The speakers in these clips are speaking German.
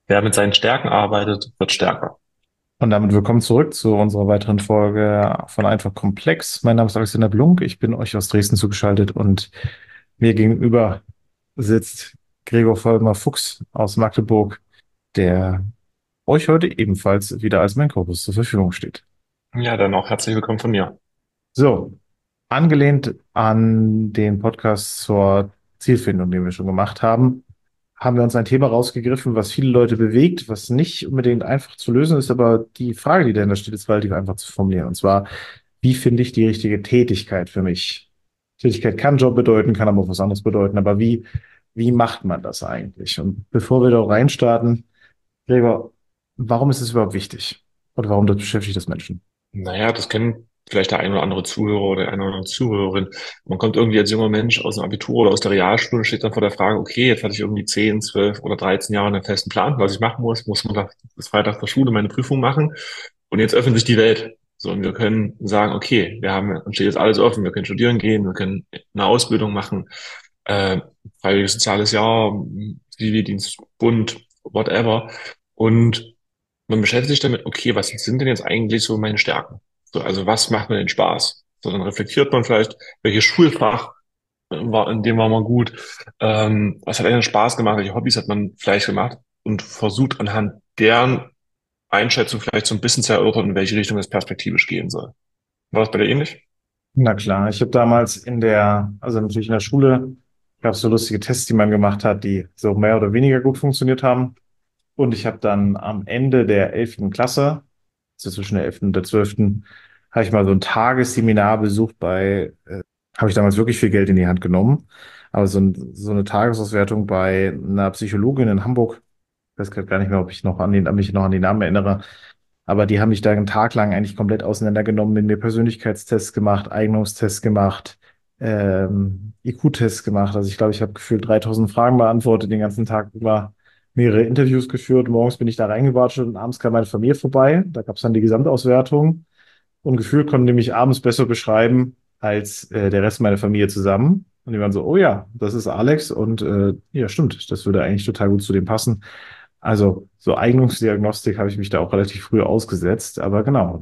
Wer mit seinen Stärken arbeitet, wird stärker. Und damit willkommen zurück zu unserer weiteren Folge von Einfach Komplex. Mein Name ist Alexander Blunk, ich bin euch aus Dresden zugeschaltet und mir gegenüber sitzt Gregor Vollmer-Fuchs aus Magdeburg, der euch heute ebenfalls wieder als mein Co-Host zur Verfügung steht. Ja, dann auch herzlich willkommen von mir. So, angelehnt an den Podcast zur Zielfindung, den wir schon gemacht haben, haben wir uns ein Thema rausgegriffen, was viele Leute bewegt, was nicht unbedingt einfach zu lösen ist, aber die Frage, die dahinter steht, ist relativ einfach zu formulieren. Und zwar, wie finde ich die richtige Tätigkeit für mich? Tätigkeit kann Job bedeuten, kann aber auch was anderes bedeuten, aber wie macht man das eigentlich? Und bevor wir da reinstarten, Gregor, warum ist es überhaupt wichtig? Oder warum das beschäftigt das Menschen? Naja, das kennen vielleicht der ein oder andere Zuhörer oder eine oder andere Zuhörerin. Man kommt irgendwie als junger Mensch aus dem Abitur oder aus der Realschule, steht dann vor der Frage, okay, jetzt hatte ich irgendwie 10, 12 oder 13 Jahre einen festen Plan, was ich machen muss Montag bis Freitag der Schule meine Prüfung machen. Und jetzt öffnet sich die Welt. So, und wir können sagen, okay, uns steht jetzt alles offen, wir können studieren gehen, wir können eine Ausbildung machen, äh, freiwilliges soziales Jahr, Zivildienst, Bund, whatever. Und man beschäftigt sich damit, okay, was sind denn jetzt eigentlich so meine Stärken? So, also was macht mir denn Spaß? So, dann reflektiert man vielleicht, welches Schulfach in dem war man gut, was hat einem Spaß gemacht, welche Hobbys hat man vielleicht gemacht und versucht anhand deren Einschätzung vielleicht so ein bisschen zu erörtern, in welche Richtung es perspektivisch gehen soll. War das bei dir ähnlich? Na klar, ich habe damals also natürlich in der Schule, gab es so lustige Tests, die man gemacht hat, die so mehr oder weniger gut funktioniert haben. Und ich habe dann am Ende der 11. Klasse, also zwischen der 11. und der 12., habe ich mal so ein Tagesseminar besucht habe ich damals wirklich viel Geld in die Hand genommen. Aber so eine Tagesauswertung bei einer Psychologin in Hamburg, ich weiß gerade gar nicht mehr, ob mich noch an die Namen erinnere, aber die haben mich da einen Tag lang eigentlich komplett auseinandergenommen, mit mir Persönlichkeitstests gemacht, Eignungstests gemacht, IQ-Tests gemacht. Also ich glaube, ich habe gefühlt 3000 Fragen beantwortet, den ganzen Tag über mehrere Interviews geführt. Morgens bin ich da reingewatscht und abends kam meine Familie vorbei. Da gab es dann die Gesamtauswertung. Und gefühlt konnten die mich abends besser beschreiben als der Rest meiner Familie zusammen. Und die waren so, oh ja, das ist Alex. Und ja, stimmt, das würde eigentlich total gut zu dem passen. Also so Eignungsdiagnostik habe ich mich da auch relativ früh ausgesetzt. Aber genau,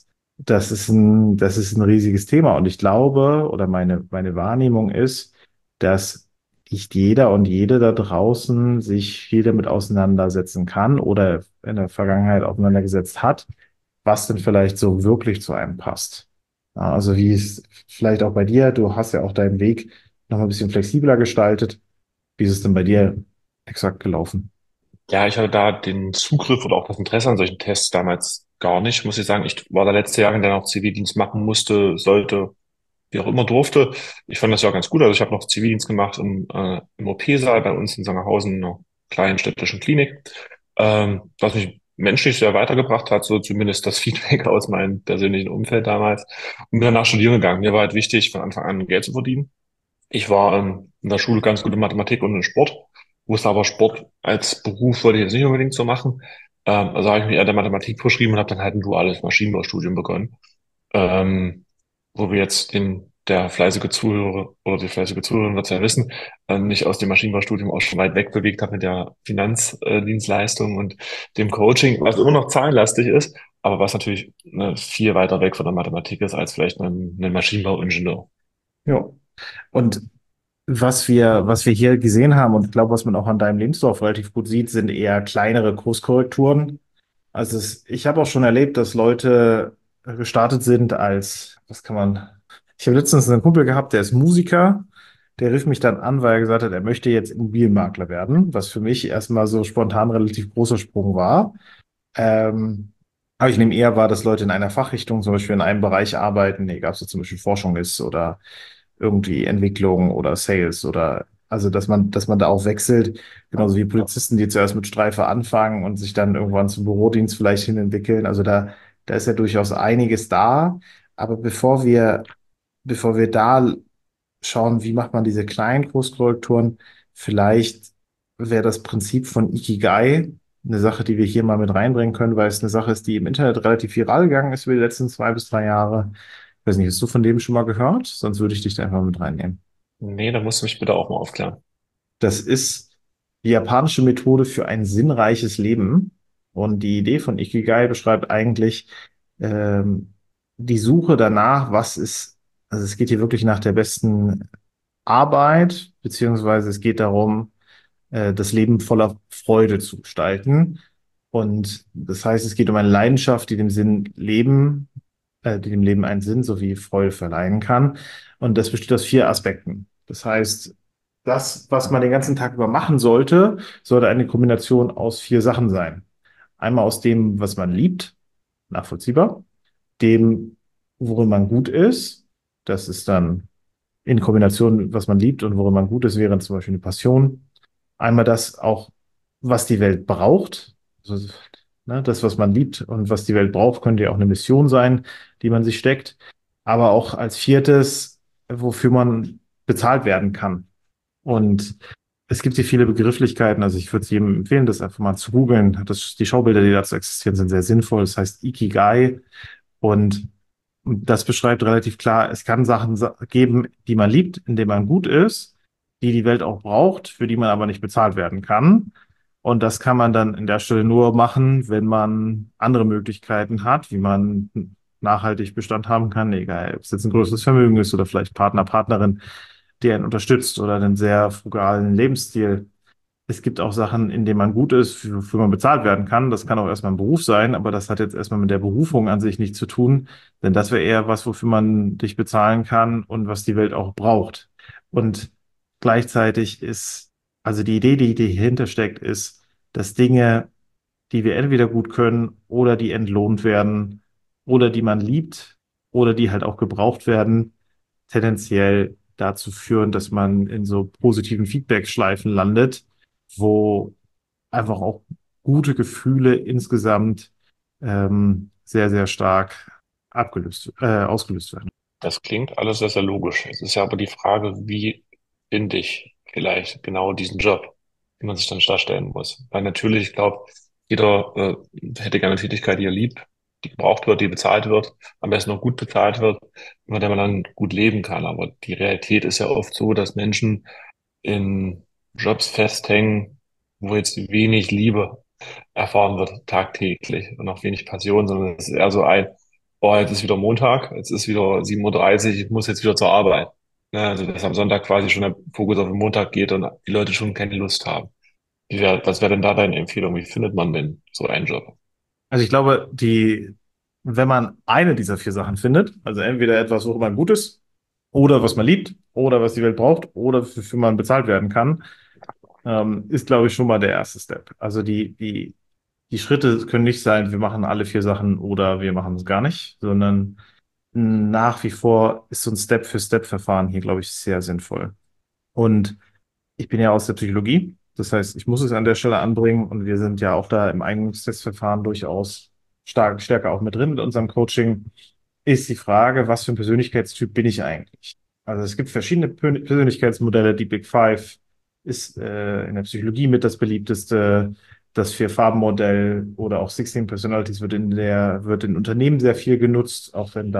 das ist ein riesiges Thema. Und ich glaube, oder meine Wahrnehmung ist, dass nicht jeder und jede da draußen sich viel damit auseinandersetzen kann oder in der Vergangenheit auseinandergesetzt hat, was denn vielleicht so wirklich zu einem passt. Ja, also wie es vielleicht auch bei dir, du hast ja auch deinen Weg noch mal ein bisschen flexibler gestaltet. Wie ist es denn bei dir exakt gelaufen? Ja, ich hatte da den Zugriff oder auch das Interesse an solchen Tests damals gar nicht, muss ich sagen. Ich war der letzte Jahr, der noch Zivildienst machen musste, sollte, wie auch immer durfte. Ich fand das ja ganz gut. Also ich habe noch Zivildienst gemacht im OP-Saal bei uns in Sangerhausen, in einer kleinen städtischen Klinik, was mich menschlich sehr weitergebracht hat, so zumindest das Feedback aus meinem persönlichen Umfeld damals. Und bin danach studieren gegangen. Mir war halt wichtig, von Anfang an Geld zu verdienen. Ich war in der Schule ganz gut in Mathematik und in Sport, wusste aber Sport als Beruf wollte ich jetzt nicht unbedingt so machen. Also habe ich mich eher der Mathematik verschrieben und habe dann halt ein duales Maschinenbaustudium begonnen. Ähm, Wo wir jetzt der fleißige Zuhörer oder die fleißige Zuhörerin wird es ja wissen, mich aus dem Maschinenbaustudium auch schon weit weg bewegt habe mit der Finanzdienstleistung und dem Coaching, was immer noch zahlenlastig ist, aber was natürlich viel weiter weg von der Mathematik ist als vielleicht ein Maschinenbauingenieur. Ja. Und was wir hier gesehen haben und ich glaube, was man auch an deinem Lebenslauf relativ gut sieht, sind eher kleinere Kurskorrekturen. Ich habe auch schon erlebt, dass Leute gestartet sind ich habe letztens einen Kumpel gehabt, der ist Musiker, der rief mich dann an, weil er gesagt hat, er möchte jetzt Immobilienmakler werden, was für mich erstmal so spontan ein relativ großer Sprung war. Ähm, aber ich nehme eher wahr, dass Leute in einer Fachrichtung, zum Beispiel in einem Bereich arbeiten, egal ob es jetzt zum Beispiel Forschung ist oder irgendwie Entwicklung oder Sales oder also dass man da auch wechselt, genauso wie Polizisten, die zuerst mit Streife anfangen und sich dann irgendwann zum Bürodienst vielleicht hin entwickeln. Da ist ja durchaus einiges da. Aber bevor wir da schauen, wie macht man diese kleinen Kurskorrekturen, vielleicht wäre das Prinzip von Ikigai eine Sache, die wir hier mal mit reinbringen können, weil es eine Sache ist, die im Internet relativ viral gegangen ist über die letzten 2 bis 3 Jahre. Ich weiß nicht, hast du von dem schon mal gehört? Sonst würde ich dich da einfach mit reinnehmen. Nee, da musst du mich bitte auch mal aufklären. Das ist die japanische Methode für ein sinnreiches Leben. Und die Idee von Ikigai beschreibt eigentlich ähm, die Suche danach, was ist, also es geht hier wirklich nach der besten Arbeit, beziehungsweise es geht darum, das Leben voller Freude zu gestalten. Und das heißt, es geht um eine Leidenschaft, die dem Sinn Leben, die dem Leben einen Sinn sowie Freude verleihen kann. Und das besteht aus vier Aspekten. Das heißt, das, was man den ganzen Tag über machen sollte, sollte eine Kombination aus vier Sachen sein. Einmal aus dem, was man liebt, nachvollziehbar, dem, worin man gut ist. Das ist dann in Kombination, was man liebt und worin man gut ist, wäre zum Beispiel eine Passion. Einmal das auch, was die Welt braucht. Also, ne, das, was man liebt und was die Welt braucht, könnte ja auch eine Mission sein, die man sich steckt. Aber auch als viertes, wofür man bezahlt werden kann. Und es gibt hier viele Begrifflichkeiten. Also ich würde es jedem empfehlen, das einfach mal zu googeln. Die Schaubilder, die dazu existieren, sind sehr sinnvoll. Das heißt Ikigai. Und das beschreibt relativ klar, es kann Sachen geben, die man liebt, in denen man gut ist, die die Welt auch braucht, für die man aber nicht bezahlt werden kann. Und das kann man dann in der Stelle nur machen, wenn man andere Möglichkeiten hat, wie man nachhaltig Bestand haben kann, egal ob es jetzt ein größeres Vermögen ist oder vielleicht Partner, Partnerin, die einen unterstützt oder einen sehr frugalen Lebensstil. Es gibt auch Sachen, in denen man gut ist, wofür man bezahlt werden kann. Das kann auch erstmal ein Beruf sein, aber das hat jetzt erstmal mit der Berufung an sich nichts zu tun, denn das wäre eher was, wofür man dich bezahlen kann und was die Welt auch braucht. Und gleichzeitig ist, also die Idee, die dahinter steckt, ist, dass Dinge, die wir entweder gut können oder die entlohnt werden oder die man liebt oder die halt auch gebraucht werden, tendenziell dazu führen, dass man in so positiven Feedback-Schleifen landet, wo einfach auch gute Gefühle insgesamt sehr, sehr stark ausgelöst werden. Das klingt alles sehr, sehr logisch. Es ist ja aber die Frage, wie finde ich vielleicht genau diesen Job, den man sich dann darstellen muss. Weil natürlich, ich glaube, jeder hätte gerne eine Tätigkeit, die er liebt, die gebraucht wird, die bezahlt wird, am besten noch gut bezahlt wird, mit der man dann gut leben kann. Aber die Realität ist ja oft so, dass Menschen in Jobs festhängen, wo jetzt wenig Liebe erfahren wird tagtäglich und auch wenig Passion, sondern es ist eher so ein, oh, jetzt ist wieder Montag, jetzt ist wieder 7:30 Uhr, ich muss jetzt wieder zur Arbeit. Ne, also dass am Sonntag quasi schon der Fokus auf den Montag geht und die Leute schon keine Lust haben. Was wäre denn da deine Empfehlung? Wie findet man denn so einen Job? Also ich glaube, wenn man eine dieser vier Sachen findet, also entweder etwas, worin man gut ist, oder was man liebt, oder was die Welt braucht, oder wofür man bezahlt werden kann, ist, glaube ich, schon mal der erste Step. Also die Schritte können nicht sein, wir machen alle vier Sachen oder wir machen es gar nicht, sondern nach wie vor ist so ein Step-für-Step-Verfahren hier, glaube ich, sehr sinnvoll. Und ich bin ja aus der Psychologie. Das heißt, ich muss es an der Stelle anbringen und wir sind ja auch da im Eignungstestverfahren durchaus stärker auch mit drin mit unserem Coaching. Ist die Frage, was für ein Persönlichkeitstyp bin ich eigentlich? Also es gibt verschiedene Persönlichkeitsmodelle. Die Big Five ist in der Psychologie mit das beliebteste. Das Vier-Farben-Modell oder auch 16 Personalities wird in Unternehmen sehr viel genutzt, auch wenn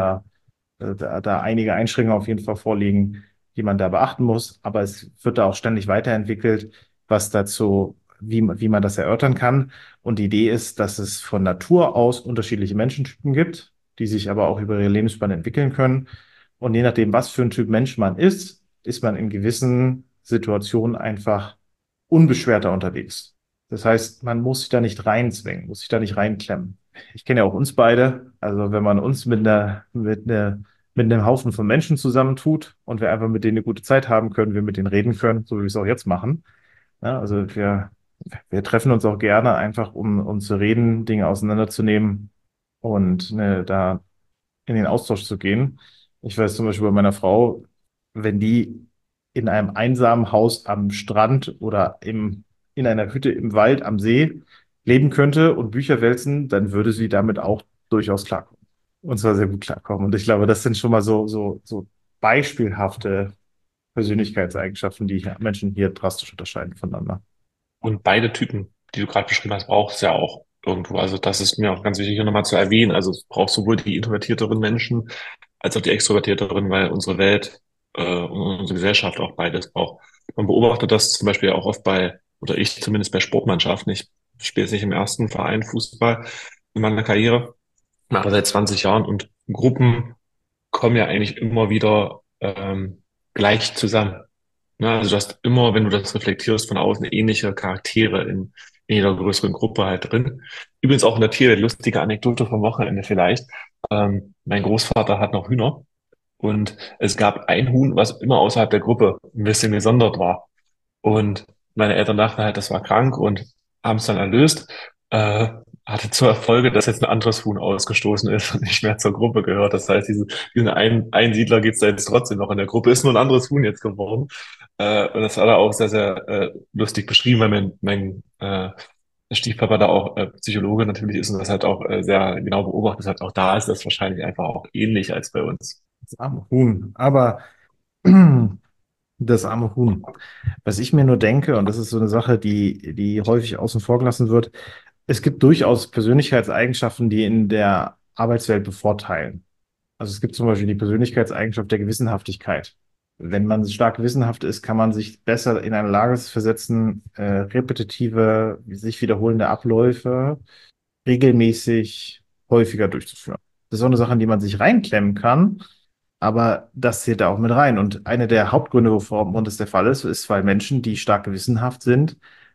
da einige Einschränkungen auf jeden Fall vorliegen, die man da beachten muss. Aber es wird da auch ständig weiterentwickelt, was dazu, wie man das erörtern kann. Und die Idee ist, dass es von Natur aus unterschiedliche Menschentypen gibt, die sich aber auch über ihre Lebensspanne entwickeln können. Und je nachdem, was für ein Typ Mensch man ist man in gewissen Situationen einfach unbeschwerter unterwegs. Das heißt, man muss sich da nicht reinzwingen, muss sich da nicht reinklemmen. Ich kenne ja auch uns beide. Also wenn man uns mit einem Haufen von Menschen zusammentut und wir einfach mit denen eine gute Zeit haben können, wir mit denen reden können, so wie wir es auch jetzt machen. Ja, also wir treffen uns auch gerne einfach, um zu reden, Dinge auseinanderzunehmen und ne, da in den Austausch zu gehen. Ich weiß zum Beispiel bei meiner Frau, wenn die in einem einsamen Haus am Strand oder in einer Hütte im Wald am See leben könnte und Bücher wälzen, dann würde sie damit auch durchaus klarkommen. Und zwar sehr gut klarkommen. Und ich glaube, das sind schon mal so beispielhafte Persönlichkeitseigenschaften, die Menschen hier drastisch unterscheiden voneinander. Und beide Typen, die du gerade beschrieben hast, braucht es ja auch irgendwo. Also das ist mir auch ganz wichtig, hier nochmal zu erwähnen. Also es braucht sowohl die introvertierteren Menschen als auch die extrovertierteren, weil unsere Welt und unsere Gesellschaft auch beides braucht. Man beobachtet das zum Beispiel auch oft bei oder ich zumindest bei Sportmannschaften. Ich spiele jetzt nicht im ersten Verein Fußball in meiner Karriere, aber seit 20 Jahren und Gruppen kommen ja eigentlich immer wieder gleich zusammen. Ne? Also du hast immer, wenn du das reflektierst von außen, ähnliche Charaktere in jeder größeren Gruppe halt drin. Übrigens auch in der Tierwelt, lustige Anekdote vom Wochenende vielleicht. Mein Großvater hat noch Hühner und es gab ein Huhn, was immer außerhalb der Gruppe ein bisschen gesondert war. Und meine Eltern dachten halt, das war krank und haben es dann erlöst. Äh, Hatte zur Folge, dass jetzt ein anderes Huhn ausgestoßen ist und nicht mehr zur Gruppe gehört. Das heißt, diesen Einsiedler gibt es da jetzt trotzdem noch in der Gruppe. Ist nur ein anderes Huhn jetzt geworden. Und das hat er auch sehr, sehr lustig beschrieben, weil mein Stiefpapa da auch Psychologe natürlich ist und das halt auch sehr genau beobachtet hat. Auch da ist das wahrscheinlich einfach auch ähnlich als bei uns. Das arme Huhn. Aber das arme Huhn. Was ich mir nur denke, und das ist so eine Sache, die häufig außen vor gelassen wird, es gibt durchaus Persönlichkeitseigenschaften, die in der Arbeitswelt bevorteilen. Also es gibt zum Beispiel die Persönlichkeitseigenschaft der Gewissenhaftigkeit. Wenn man stark gewissenhaft ist, kann man sich besser in eine Lage versetzen, repetitive, sich wiederholende Abläufe regelmäßig häufiger durchzuführen. Das ist auch eine Sache, in die man sich reinklemmen kann, aber das zählt da auch mit rein. Und einer der Hauptgründe, warum das der Fall ist, ist, weil Menschen, die stark gewissenhaft sind,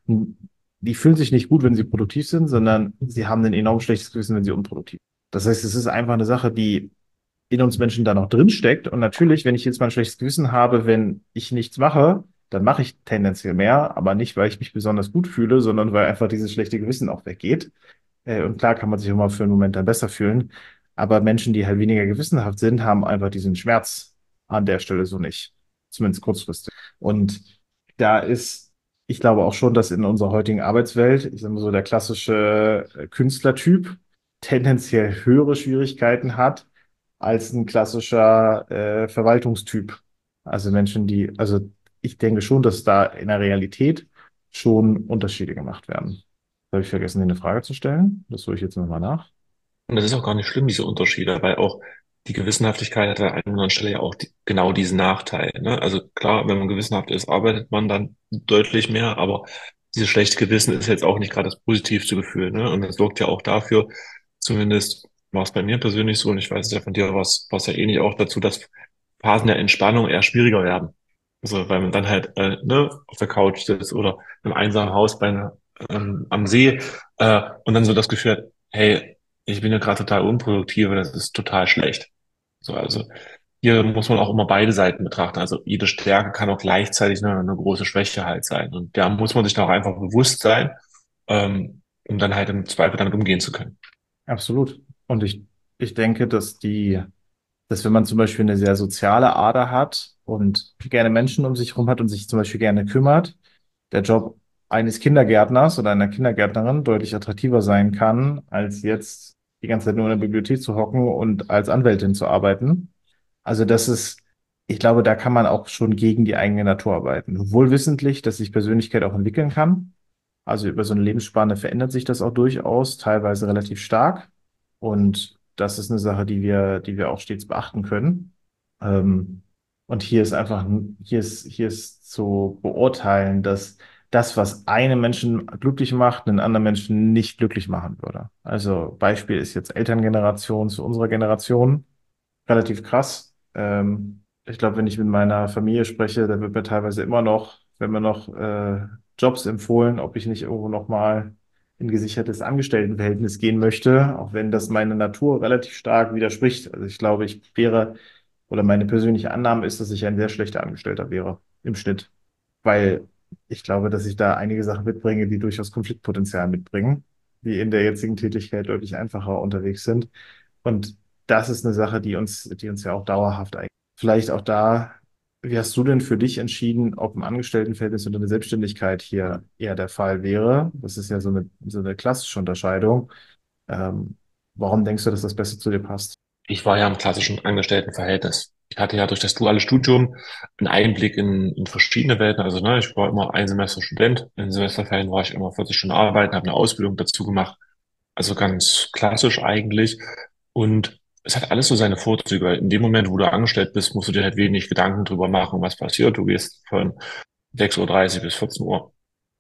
die fühlen sich nicht gut, wenn sie produktiv sind, sondern sie haben ein enorm schlechtes Gewissen, wenn sie unproduktiv sind. Das heißt, es ist einfach eine Sache, die in uns Menschen da noch drin steckt. Und natürlich, wenn ich jetzt mal ein schlechtes Gewissen habe, wenn ich nichts mache, dann mache ich tendenziell mehr, aber nicht, weil ich mich besonders gut fühle, sondern weil einfach dieses schlechte Gewissen auch weggeht. Und klar kann man sich auch mal für einen Moment dann besser fühlen. Aber Menschen, die halt weniger gewissenhaft sind, haben einfach diesen Schmerz an der Stelle so nicht. Zumindest kurzfristig. Und da ist, ich glaube auch schon, dass in unserer heutigen Arbeitswelt, ich sage mal so, der klassische Künstlertyp tendenziell höhere Schwierigkeiten hat als ein klassischer Verwaltungstyp. Also Menschen, also ich denke schon, dass da in der Realität schon Unterschiede gemacht werden. Habe ich vergessen, dir eine Frage zu stellen? Das hole ich jetzt nochmal nach. Und das ist auch gar nicht schlimm, diese Unterschiede, weil auch die Gewissenhaftigkeit hat an einer anderen Stelle ja auch genau diesen Nachteil. Ne? Also klar, wenn man gewissenhaft ist, arbeitet man dann deutlich mehr, aber dieses schlechte Gewissen ist jetzt auch nicht gerade das positivste Gefühl. Ne? Und das sorgt ja auch dafür, zumindest war es bei mir persönlich so, und ich weiß es ja von dir, was ja ähnlich auch dazu, dass Phasen der Entspannung eher schwieriger werden. Also weil man dann halt ne, auf der Couch sitzt oder im einsamen Haus am See und dann so das Gefühl hat, hey, ich bin ja gerade total unproduktiv und das ist total schlecht. So, also hier muss man auch immer beide Seiten betrachten. Also jede Stärke kann auch gleichzeitig eine große Schwäche halt sein. Und da muss man sich dann auch einfach bewusst sein, um dann halt im Zweifel damit umgehen zu können. Absolut. Und ich denke, dass wenn man zum Beispiel eine sehr soziale Ader hat und gerne Menschen um sich herum hat und sich zum Beispiel gerne kümmert, der Job eines Kindergärtners oder einer Kindergärtnerin deutlich attraktiver sein kann, als jetzt die ganze Zeit nur in der Bibliothek zu hocken und als Anwältin zu arbeiten. Also ich glaube, da kann man auch schon gegen die eigene Natur arbeiten. Wohl wissentlich, dass sich Persönlichkeit auch entwickeln kann. Also über so eine Lebensspanne verändert sich das auch durchaus, teilweise relativ stark. Und das ist eine Sache, die wir auch stets beachten können. Ähm, und hier ist zu beurteilen, dass das, was einen Menschen glücklich macht, einen anderen Menschen nicht glücklich machen würde. Also Beispiel ist jetzt Elterngeneration zu unserer Generation relativ krass. Ich glaube, wenn ich mit meiner Familie spreche, da wird mir teilweise immer noch, wenn mir noch Jobs empfohlen, ob ich nicht irgendwo noch mal in gesichertes Angestelltenverhältnis gehen möchte, auch wenn das meine Natur relativ stark widerspricht. Also ich glaube, oder meine persönliche Annahme ist, dass ich ein sehr schlechter Angestellter wäre im Schnitt, weil ich glaube, dass ich da einige Sachen mitbringe, die durchaus Konfliktpotenzial mitbringen, die in der jetzigen Tätigkeit deutlich einfacher unterwegs sind. Und das ist eine Sache, die uns ja auch dauerhaft eigentlich. Vielleicht auch da, wie hast du denn für dich entschieden, ob ein Angestelltenverhältnis oder eine Selbstständigkeit hier eher der Fall wäre? Das ist ja so eine klassische Unterscheidung. Ähm, Warum denkst du, dass das besser zu dir passt? Ich war ja im klassischen Angestelltenverhältnis. Ich hatte ja durch das duale Studium einen Einblick in verschiedene Welten. Also ne, ich war immer ein Semester Student. In Semesterferien war ich immer 40 Stunden arbeiten, habe eine Ausbildung dazu gemacht. Also ganz klassisch eigentlich. Und es hat alles so seine Vorzüge. Weil in dem Moment, wo du angestellt bist, musst du dir halt wenig Gedanken drüber machen, was passiert. Du gehst von 6:30 Uhr bis 14 Uhr.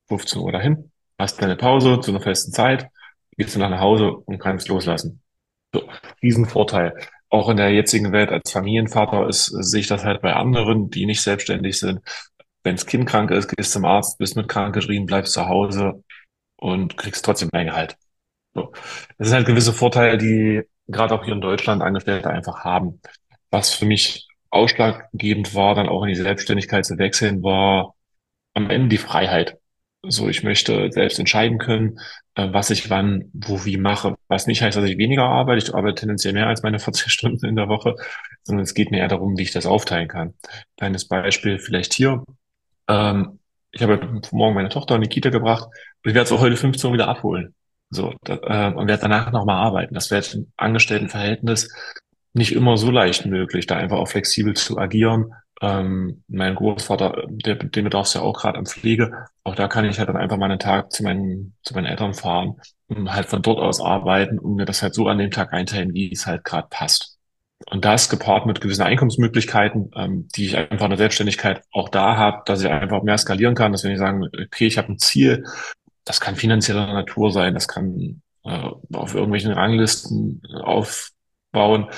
15 Uhr dahin, hast deine Pause zu einer festen Zeit, gehst dann nach Hause und kannst loslassen. So, Riesenvorteil. Auch in der jetzigen Welt als Familienvater sehe ich das halt bei anderen, die nicht selbstständig sind. Wenn das Kind krank ist, gehst zum Arzt, bist mit krankgeschrieben, bleibst zu Hause und kriegst trotzdem dein Gehalt. So. Das sind halt gewisse Vorteile, die gerade auch hier in Deutschland Angestellte einfach haben. Was für mich ausschlaggebend war, dann auch in die Selbstständigkeit zu wechseln, war am Ende die Freiheit. So, ich möchte selbst entscheiden können, was ich wann, wo, wie mache. Was nicht heißt, dass ich weniger arbeite. Ich arbeite tendenziell mehr als meine 40 Stunden in der Woche, sondern es geht mir eher darum, wie ich das aufteilen kann. Kleines Beispiel vielleicht hier. Ähm, Ich habe heute morgen meine Tochter in die Kita gebracht und ich werde sie auch heute 15 Uhr wieder abholen. So, und werde danach nochmal arbeiten. Das wäre jetzt im Angestelltenverhältnis nicht immer so leicht möglich, da einfach auch flexibel zu agieren. Mein Großvater, den bedarf es ja auch gerade an Pflege. Auch da kann ich halt dann einfach mal einen Tag zu meinen Eltern fahren und halt von dort aus arbeiten und mir das halt so an dem Tag einteilen, wie es halt gerade passt. Und das gepaart mit gewissen Einkommensmöglichkeiten, die ich einfach in der Selbstständigkeit auch da habe, dass ich einfach mehr skalieren kann, dass wenn ich sagen, okay, ich habe ein Ziel, das kann finanzieller Natur sein, das kann auf irgendwelchen Ranglisten aufbauen.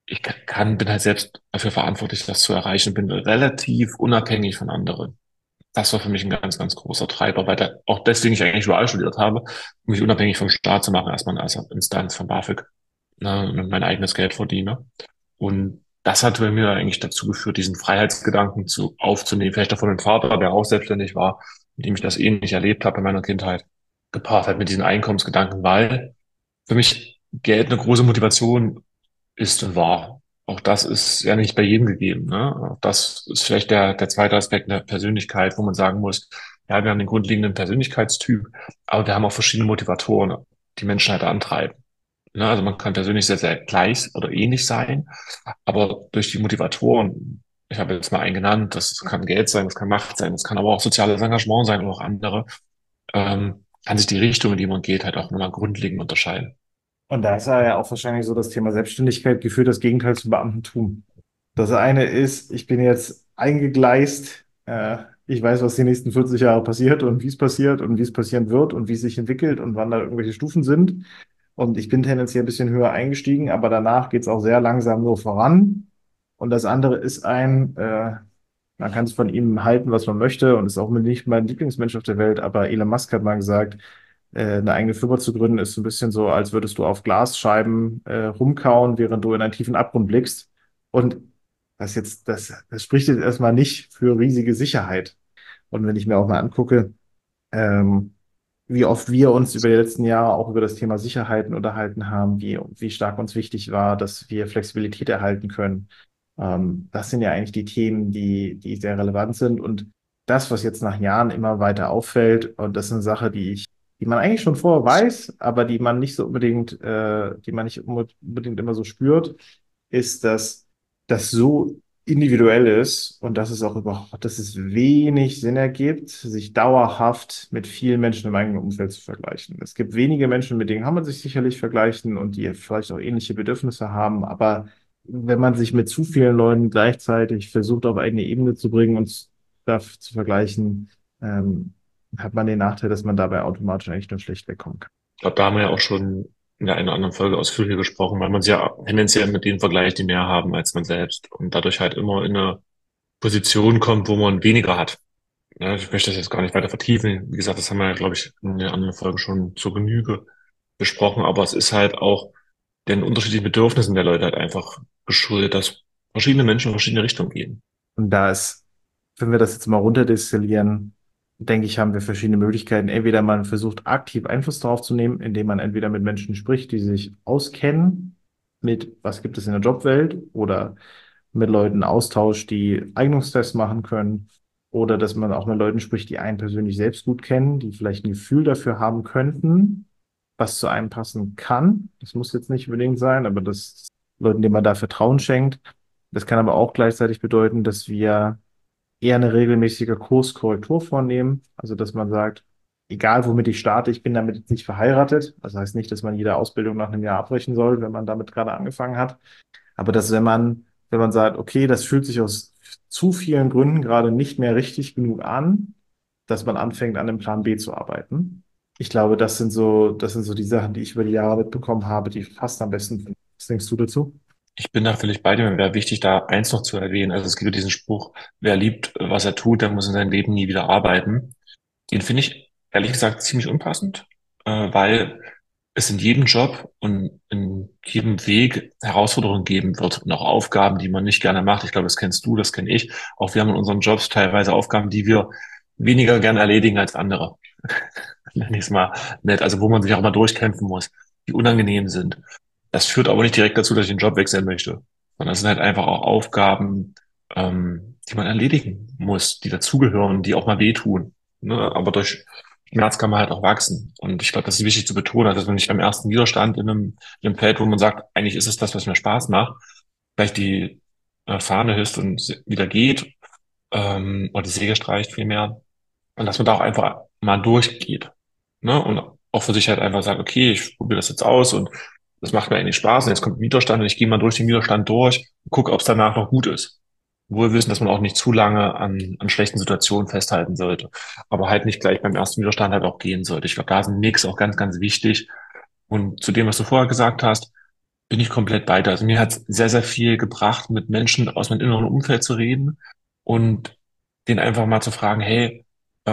Bin halt selbst dafür verantwortlich, das zu erreichen, bin relativ unabhängig von anderen. Das war für mich ein ganz, ganz großer Treiber, weil auch deswegen ich eigentlich dual studiert habe, um mich unabhängig vom Staat zu machen, erstmal als Instanz von BAföG, ne, und mein eigenes Geld verdiene. Und das hat bei mir eigentlich dazu geführt, diesen Freiheitsgedanken aufzunehmen. Vielleicht auch von meinem Vater, der auch selbstständig war, mit dem ich das ähnlich erlebt habe in meiner Kindheit, gepaart halt mit diesen Einkommensgedanken, weil für mich Geld eine große Motivation ist und war. Auch das ist ja nicht bei jedem gegeben, ne? Auch das ist vielleicht der zweite Aspekt der Persönlichkeit, wo man sagen muss, ja, wir haben den grundlegenden Persönlichkeitstyp, aber wir haben auch verschiedene Motivatoren, die Menschen halt antreiben. Ne? Also man kann persönlich sehr, sehr gleich oder ähnlich sein, aber durch die Motivatoren, ich habe jetzt mal einen genannt, das kann Geld sein, das kann Macht sein, das kann aber auch soziales Engagement sein oder auch andere, kann sich die Richtung, in die man geht, halt auch nochmal grundlegend unterscheiden. Und da ist ja auch wahrscheinlich so das Thema Selbstständigkeit geführt, das Gegenteil zum Beamtentum. Das eine ist, ich bin jetzt eingegleist, ich weiß, was die nächsten 40 Jahre passiert und wie es passieren wird und wie es sich entwickelt und wann da irgendwelche Stufen sind. Und ich bin tendenziell ein bisschen höher eingestiegen, aber danach geht es auch sehr langsam nur voran. Und das andere ist man kann es von ihm halten, was man möchte und ist auch nicht mein Lieblingsmensch auf der Welt, aber Elon Musk hat mal gesagt, eine eigene Firma zu gründen, ist so ein bisschen so, als würdest du auf Glasscheiben rumkauen, während du in einen tiefen Abgrund blickst. Und das spricht jetzt erstmal nicht für riesige Sicherheit. Und wenn ich mir auch mal angucke, ähm, wie oft wir uns über die letzten Jahre auch über das Thema Sicherheiten unterhalten haben, wie stark uns wichtig war, dass wir Flexibilität erhalten können. Das sind ja eigentlich die Themen, die sehr relevant sind. Und das, was jetzt nach Jahren immer weiter auffällt, und das ist eine Sache, die man eigentlich schon vorher weiß, aber die man nicht unbedingt immer so spürt, ist, dass das so individuell ist und dass es wenig Sinn ergibt, sich dauerhaft mit vielen Menschen im eigenen Umfeld zu vergleichen. Es gibt wenige Menschen, mit denen kann man sich sicherlich vergleichen und die vielleicht auch ähnliche Bedürfnisse haben, aber wenn man sich mit zu vielen Leuten gleichzeitig versucht, auf eigene Ebene zu bringen und da zu vergleichen, ähm, hat man den Nachteil, dass man dabei automatisch eigentlich nur schlecht wegkommen kann. Ich glaube, da haben wir ja auch schon in der einen oder anderen Folge ausführlicher gesprochen, weil man sich ja tendenziell mit denen vergleicht, die mehr haben als man selbst und dadurch halt immer in eine Position kommt, wo man weniger hat. Ja, ich möchte das jetzt gar nicht weiter vertiefen. Wie gesagt, das haben wir ja, glaube ich, in den anderen Folgen schon zur Genüge besprochen, aber es ist halt auch den unterschiedlichen Bedürfnissen der Leute halt einfach geschuldet, dass verschiedene Menschen in verschiedene Richtungen gehen. Und wenn wir das jetzt mal runterdestillieren, denke ich, haben wir verschiedene Möglichkeiten. Entweder man versucht aktiv Einfluss darauf zu nehmen, indem man entweder mit Menschen spricht, die sich auskennen mit, was gibt es in der Jobwelt, oder mit Leuten austauscht, die Eignungstests machen können, oder dass man auch mit Leuten spricht, die einen persönlich selbst gut kennen, die vielleicht ein Gefühl dafür haben könnten, was zu einem passen kann. Das muss jetzt nicht unbedingt sein, aber das Leuten, denen man da Vertrauen schenkt. Das kann aber auch gleichzeitig bedeuten, dass wir eher eine regelmäßige Kurskorrektur vornehmen. Also, dass man sagt, egal womit ich starte, ich bin damit jetzt nicht verheiratet. Das heißt nicht, dass man jede Ausbildung nach einem Jahr abbrechen soll, wenn man damit gerade angefangen hat. Aber dass wenn man sagt, okay, das fühlt sich aus zu vielen Gründen gerade nicht mehr richtig genug an, dass man anfängt, an dem Plan B zu arbeiten. Ich glaube, das sind so die Sachen, die ich über die Jahre mitbekommen habe, die fast am besten sind. Was denkst du dazu? Ich bin da völlig bei dir. Mir wäre wichtig, da eins noch zu erwähnen. Also es gibt ja diesen Spruch, wer liebt, was er tut, der muss in seinem Leben nie wieder arbeiten. Den finde ich ehrlich gesagt ziemlich unpassend, weil es in jedem Job und in jedem Weg Herausforderungen geben wird und auch Aufgaben, die man nicht gerne macht. Ich glaube, das kennst du, das kenne ich. Auch wir haben in unseren Jobs teilweise Aufgaben, die wir weniger gerne erledigen als andere. Nenne ich es mal nett. Also wo man sich auch mal durchkämpfen muss, die unangenehm sind. Das führt aber nicht direkt dazu, dass ich den Job wechseln möchte, sondern es sind halt einfach auch Aufgaben, die man erledigen muss, die dazugehören, die auch mal wehtun. Ne? Aber durch Schmerz kann man halt auch wachsen. Und ich glaube, das ist wichtig zu betonen, dass man nicht beim ersten Widerstand in einem Feld, wo man sagt, eigentlich ist es das, was mir Spaß macht, gleich die Fahne hisst und wieder geht, oder die Säge streicht vielmehr. Und dass man da auch einfach mal durchgeht. Ne? Und auch für sich halt einfach sagt, okay, ich probiere das jetzt aus und das macht mir eigentlich Spaß. Und jetzt kommt ein Widerstand und ich gehe mal durch den Widerstand durch und gucke, ob es danach noch gut ist. Wohl wissen, dass man auch nicht zu lange an schlechten Situationen festhalten sollte. Aber halt nicht gleich beim ersten Widerstand halt auch gehen sollte. Ich glaube, da ist ein Mix auch ganz, ganz wichtig. Und zu dem, was du vorher gesagt hast, bin ich komplett bei dir. Also mir hat es sehr, sehr viel gebracht, mit Menschen aus meinem inneren Umfeld zu reden und den einfach mal zu fragen, hey,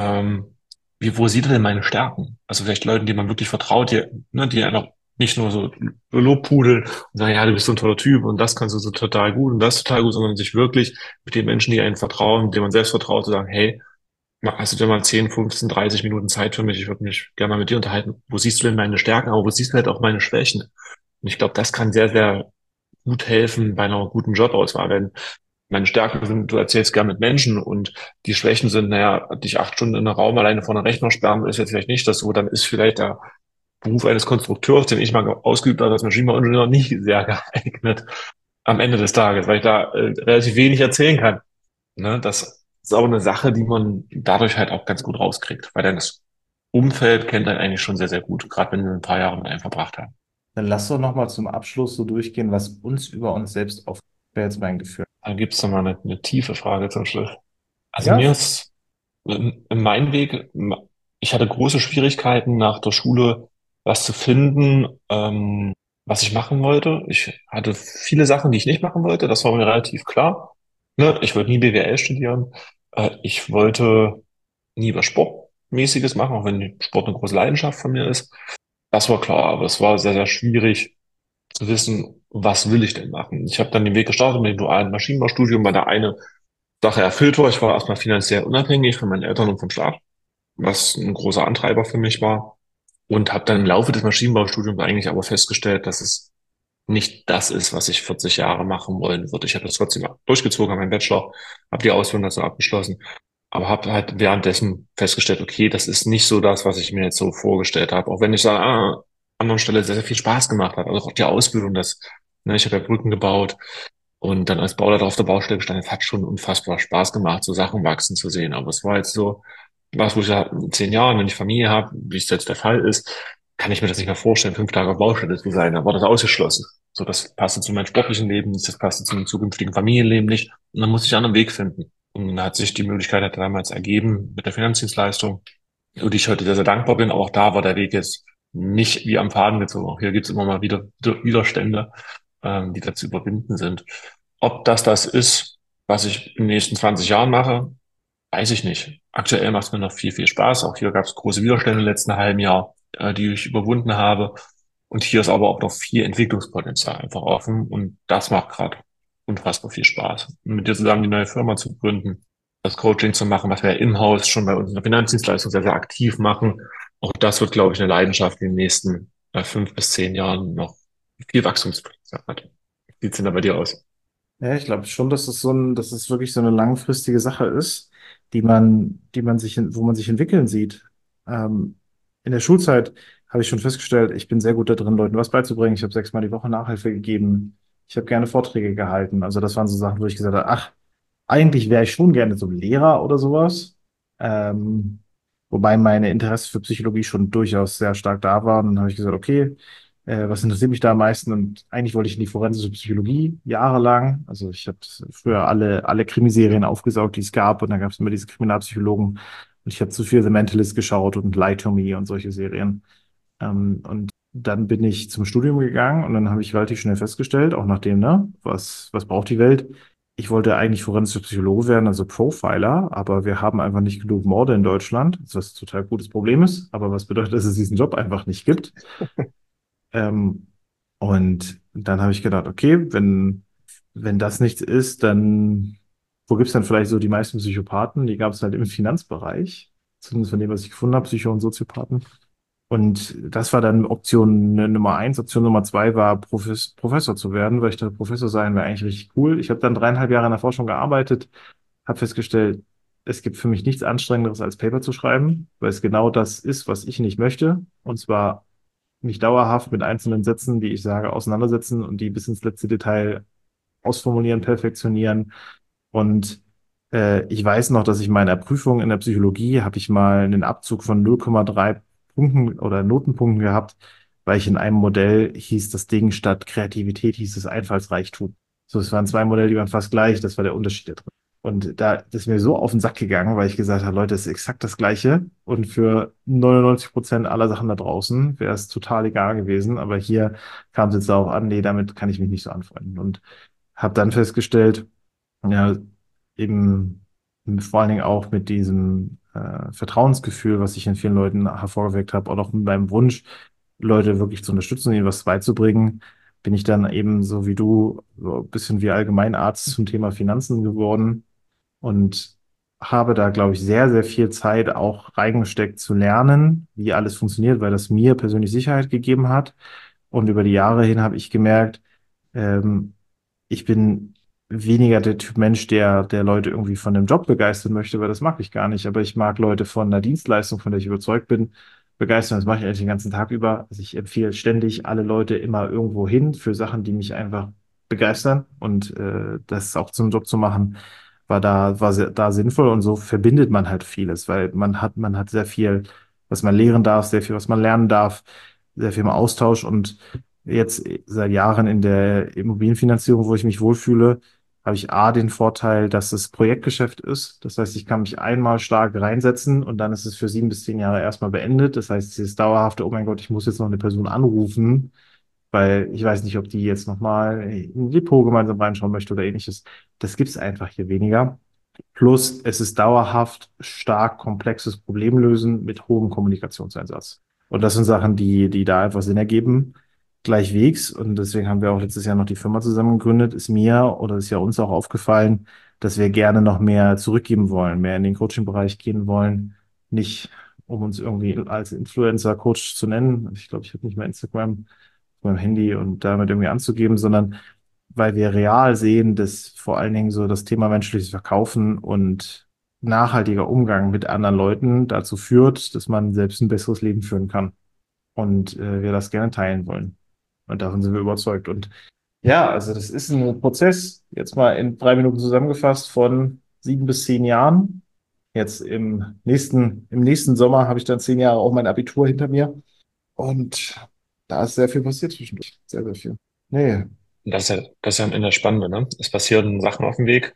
wo sieht er denn meine Stärken? Also vielleicht Leuten, die man wirklich vertraut, die, ne, die einfach nicht nur so Lobpudeln und sagen, ja, du bist so ein toller Typ und das kannst du so total gut und das total gut, sondern sich wirklich mit den Menschen, die einen vertrauen, denen man selbst vertraut, zu sagen, hey, hast du dir mal 10, 15, 30 Minuten Zeit für mich? Ich würde mich gerne mal mit dir unterhalten. Wo siehst du denn meine Stärken, aber wo siehst du halt auch meine Schwächen? Und ich glaube, das kann sehr, sehr gut helfen bei einer guten Jobauswahl, wenn meine Stärken sind, du erzählst gern mit Menschen und die Schwächen sind, naja, dich 8 Stunden in einem Raum alleine vor einem Rechner sperren, ist jetzt vielleicht nicht das so, dann ist vielleicht der Beruf eines Konstrukteurs, den ich mal ausgeübt habe als Maschinenbauingenieur, nicht sehr geeignet am Ende des Tages, weil ich da relativ wenig erzählen kann. Ne? Das ist aber eine Sache, die man dadurch halt auch ganz gut rauskriegt, weil dann das Umfeld kennt einen eigentlich schon sehr, sehr gut, gerade wenn wir ein paar Jahre mit einem verbracht haben. Dann lass doch noch mal zum Abschluss so durchgehen, was uns über uns selbst aufgefällt. Wäre jetzt mein Gefühl. Dann gibt's noch mal eine tiefe Frage zum Schluss. Also Ja, mir ist in meinem Weg, ich hatte große Schwierigkeiten nach der Schule, was zu finden, was ich machen wollte. Ich hatte viele Sachen, die ich nicht machen wollte. Das war mir relativ klar. Ne? Ich wollte nie BWL studieren. Ich wollte nie was Sportmäßiges machen, auch wenn Sport eine große Leidenschaft von mir ist. Das war klar, aber es war sehr, sehr schwierig zu wissen, was will ich denn machen. Ich habe dann den Weg gestartet mit dem dualen Maschinenbaustudium, weil der eine Sache erfüllt war. Ich war erstmal finanziell unabhängig von meinen Eltern und vom Staat, was ein großer Antreiber für mich war. Und habe dann im Laufe des Maschinenbaustudiums eigentlich aber festgestellt, dass es nicht das ist, was ich 40 Jahre machen wollen würde. Ich habe das trotzdem durchgezogen, habe meinen Bachelor, habe die Ausbildung dazu abgeschlossen, aber habe halt währenddessen festgestellt, okay, das ist nicht so das, was ich mir jetzt so vorgestellt habe. Auch wenn ich an einer anderen Stelle sehr, sehr viel Spaß gemacht hat. Also auch die Ausbildung, ne, ich habe ja Brücken gebaut und dann als Bauleiter auf der Baustelle gestanden. Es hat schon unfassbar Spaß gemacht, so Sachen wachsen zu sehen. Aber es war jetzt so, was, wo ich ja in 10 Jahren, wenn ich Familie habe, wie es jetzt der Fall ist, kann ich mir das nicht mehr vorstellen, 5 Tage auf Baustelle zu sein. Da war das ausgeschlossen. So, das passte zu meinem sportlichen Leben nicht, das passte zu meinem zukünftigen Familienleben nicht. Und dann musste ich einen anderen Weg finden. Und dann hat sich die Möglichkeit halt damals ergeben mit der Finanzdienstleistung, über die ich heute sehr, sehr dankbar bin. Aber auch da war der Weg jetzt nicht wie am Faden gezogen. Auch hier gibt es immer mal wieder Widerstände, die da zu überwinden sind. Ob das ist, was ich in den nächsten 20 Jahren mache, weiß ich nicht. Aktuell macht es mir noch viel, viel Spaß. Auch hier gab es große Widerstände im letzten halben Jahr, die ich überwunden habe. Und hier ist aber auch noch viel Entwicklungspotenzial einfach offen. Und das macht gerade unfassbar viel Spaß. Und mit dir zusammen die neue Firma zu gründen, das Coaching zu machen, was wir ja im-house schon bei uns in der Finanzdienstleistung sehr, sehr aktiv machen. Auch das wird, glaube ich, eine Leidenschaft in den nächsten 5 bis 10 Jahren noch viel Wachstumspotenzial hat. Wie sieht's denn da bei dir aus? ja, ich glaube schon, dass es wirklich so eine langfristige Sache ist, wo man sich entwickeln sieht. In der Schulzeit habe ich schon festgestellt, ich bin sehr gut da drin, Leuten was beizubringen. Ich habe 6-mal die Woche Nachhilfe gegeben. Ich habe gerne Vorträge gehalten. Also das waren so Sachen, wo ich gesagt habe, ach, eigentlich wäre ich schon gerne so Lehrer oder sowas. Ähm, Wobei meine Interesse für Psychologie schon durchaus sehr stark da war. Und dann habe ich gesagt, okay, was interessiert mich da am meisten? Und eigentlich wollte ich in die forensische Psychologie jahrelang. Also ich habe früher alle Krimiserien aufgesaugt, die es gab. Und dann gab es immer diese Kriminalpsychologen. Und ich habe zu viel The Mentalist geschaut und Lie to Me und solche Serien. Und dann bin ich zum Studium gegangen und dann habe ich relativ schnell festgestellt, auch nachdem, ne, was braucht die Welt? Ich wollte eigentlich forensischer Psychologe werden, also Profiler, aber wir haben einfach nicht genug Morde in Deutschland, was ein total gutes Problem ist, aber was bedeutet, dass es diesen Job einfach nicht gibt. Ähm, und dann habe ich gedacht, okay, wenn das nichts ist, dann wo gibt es dann vielleicht so die meisten Psychopathen? Die gab es halt im Finanzbereich, zumindest von dem, was ich gefunden habe, Psycho- und Soziopathen. Und das war dann Option Nummer eins. Option Nummer zwei war, Professor zu werden, weil ich dachte, Professor sein wäre eigentlich richtig cool. Ich habe dann 3,5 Jahre in der Forschung gearbeitet, habe festgestellt, es gibt für mich nichts Anstrengenderes als Paper zu schreiben, weil es genau das ist, was ich nicht möchte. Und zwar mich dauerhaft mit einzelnen Sätzen, die ich sage, auseinandersetzen und die bis ins letzte Detail ausformulieren, perfektionieren. Und ich weiß noch, dass ich in meiner Prüfung in der Psychologie habe ich mal einen Abzug von 0,3 Punkten oder Notenpunkten gehabt, weil ich in einem Modell hieß das Ding statt Kreativität hieß es Einfallsreichtum. So, es waren zwei Modelle, die waren fast gleich, das war der Unterschied da drin. Und da das ist mir so auf den Sack gegangen, weil ich gesagt habe, Leute, es ist exakt das Gleiche. Und für 99% aller Sachen da draußen wäre es total egal gewesen. Aber hier kam es jetzt darauf an, nee, damit kann ich mich nicht so anfreunden. Und habe dann festgestellt, ja, eben vor allen Dingen auch mit diesem Vertrauensgefühl, was ich in vielen Leuten hervorgeweckt habe, und auch mit meinem Wunsch, Leute wirklich zu unterstützen, ihnen was beizubringen, bin ich dann eben so wie du so ein bisschen wie Allgemeinarzt zum Thema Finanzen geworden und habe da, glaube ich, sehr, sehr viel Zeit auch reingesteckt zu lernen, wie alles funktioniert, weil das mir persönlich Sicherheit gegeben hat. Und über die Jahre hin habe ich gemerkt, ähm, ich bin weniger der Typ Mensch, der Leute irgendwie von dem Job begeistern möchte, weil das mag ich gar nicht. Aber ich mag Leute von einer Dienstleistung, von der ich überzeugt bin, begeistern. Das mache ich eigentlich den ganzen Tag über. Also ich empfehle ständig alle Leute immer irgendwo hin für Sachen, die mich einfach begeistern. Und das auch zum Job zu machen, war da sinnvoll. Und so verbindet man halt vieles, weil man hat sehr viel, was man lehren darf, sehr viel, was man lernen darf, sehr viel im Austausch und jetzt seit Jahren in der Immobilienfinanzierung, wo ich mich wohlfühle, habe ich A, den Vorteil, dass es Projektgeschäft ist. Das heißt, ich kann mich einmal stark reinsetzen und dann ist es für 7 bis 10 Jahre erstmal beendet. Das heißt, dieses dauerhafte, oh mein Gott, ich muss jetzt noch eine Person anrufen, weil ich weiß nicht, ob die jetzt nochmal in ein Depot gemeinsam reinschauen möchte oder ähnliches. Das gibt es einfach hier weniger. Plus, es ist dauerhaft stark komplexes Problemlösen mit hohem Kommunikationseinsatz. Und das sind Sachen, die da einfach Sinn ergeben, gleichwegs. Und deswegen haben wir auch letztes Jahr noch die Firma zusammen gegründet. Ist mir oder ist ja uns auch aufgefallen, dass wir gerne noch mehr zurückgeben wollen, mehr in den Coaching-Bereich gehen wollen. Nicht, um uns irgendwie als Influencer-Coach zu nennen. Ich glaube, ich habe nicht mehr Instagram auf meinem Handy und damit irgendwie anzugeben, sondern weil wir real sehen, dass vor allen Dingen so das Thema menschliches Verkaufen und nachhaltiger Umgang mit anderen Leuten dazu führt, dass man selbst ein besseres Leben führen kann. Und wir das gerne teilen wollen. Und davon sind wir überzeugt. Und ja, also das ist ein Prozess, jetzt mal in 3 Minuten zusammengefasst, von 7 bis 10 Jahren. Jetzt im nächsten Sommer habe ich dann 10 Jahre auch mein Abitur hinter mir. Und da ist sehr viel passiert zwischendurch. Sehr, sehr viel. Nee. Und das ist ja am Ende das Spannende, ne? Es passieren Sachen auf dem Weg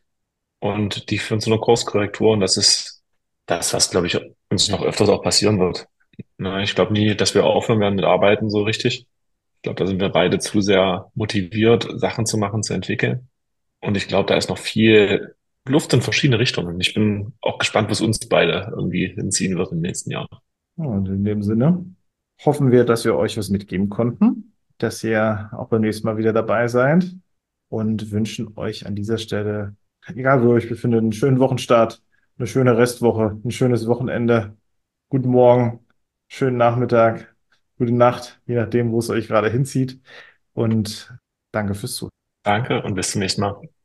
und die führen zu einer Kurskorrektur und das ist das, was, glaube ich, uns noch öfters auch passieren wird. Na, ich glaube nie, dass wir aufhören werden mit Arbeiten so richtig. Ich glaube, da sind wir beide zu sehr motiviert, Sachen zu machen, zu entwickeln. Und ich glaube, da ist noch viel Luft in verschiedene Richtungen. Und ich bin auch gespannt, was uns beide irgendwie hinziehen wird im nächsten Jahr. Ja, und in dem Sinne hoffen wir, dass wir euch was mitgeben konnten, dass ihr auch beim nächsten Mal wieder dabei seid und wünschen euch an dieser Stelle, egal wo ihr euch befindet, einen schönen Wochenstart, eine schöne Restwoche, ein schönes Wochenende, guten Morgen, schönen Nachmittag, gute Nacht, je nachdem, wo es euch gerade hinzieht. Und danke fürs Zuhören. Danke und bis zum nächsten Mal.